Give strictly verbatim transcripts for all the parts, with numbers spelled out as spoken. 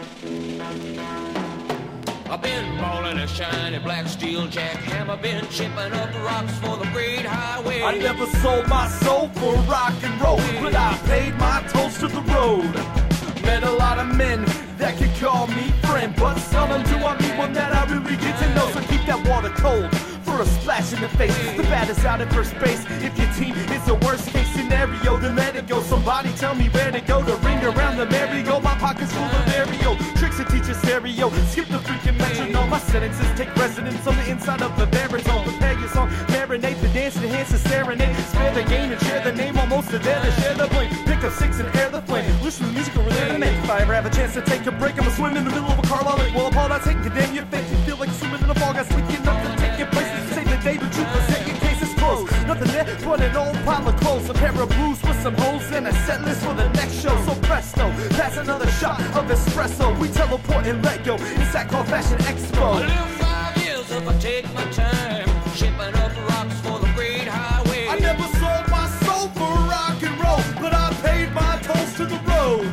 I've been balling a shiny black steel jackhammer, been chipping up rocks for the great highway. I never sold my soul for rock and roll, but I paid my tolls to the road. Met a lot of men that could call me friend, but seldom do I meet one that I really get to know. So keep that water cold for a splash in the face. The baddest out at first base. If your team is the worst case scenario, then let it go. Somebody tell me where to go to ring around the merry-go. My pocket's full of aerial tricks to teach a stereo. Skip the freaking metronome. My sentences take residence on the inside of the baritone. Prepare your song, marinate the dance, enhance the serenade. Spare the game and share the name. Almost a there to share the blame. Pick up six and air the flame. Listen to the musical rhythm. If I ever have a chance to take a break, I'ma swim in the middle of a Carlisle lake. Well, Paul, I take it, damn your face. You feel like swimming in a fog. I sleep enough to take your place. Save the day, but you present your case is closed. Nothing there but an old pile of clothes. A pair of blues with some holes and a set list for the next show. So presto, pass another shot of espresso. We teleport and let go. It's that called Fashion Expo. I live five years if I take my time, shipping up rocks for the great highway. I never sold my soul for rock and roll, but I paid my tolls to the road.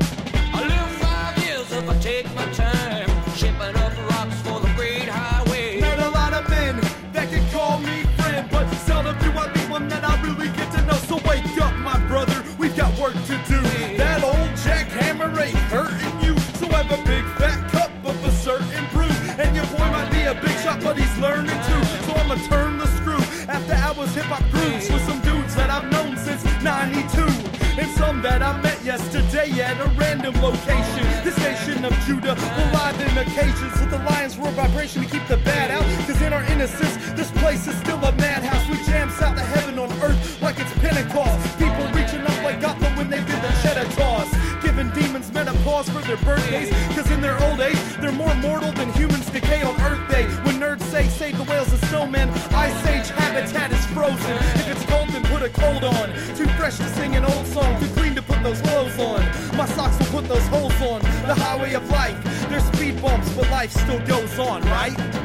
I live five years if I take my time, shipping up rocks for the great highway. Met a lot of men that can call me friend, but seldom do I meet one that I really get to know. So wake up, my brother, we've got work to do. That old jackhammer ain't hurting you, so have a big fat cup of a certain brew. And your boy might be a big shot, but he's learning too. So I'ma turn the screw after hours hip-hop grooves with some dudes that I've known since ninety-two. And some that I met yesterday at a random location. This nation of Judah will live in occasions with the lion's roar vibration to keep the bad out. Cause in our innocence, this place is still a madhouse. We jam south to heaven on earth like it's Pentecost. People reaching up like Gotham when they did the cheddar toss. Giving demons menopause for their birthdays. Cause in their old age, they're more mortal than humans decay on Earth Day. When nerds say save the whales and snowmen, Ice Age habitat is frozen. If it's cold, then put a coat on. Too fresh to sing an old song, too clean to put those clothes on. My socks will put those holes on. The highway of life, there's speed bumps, but life still goes on, right?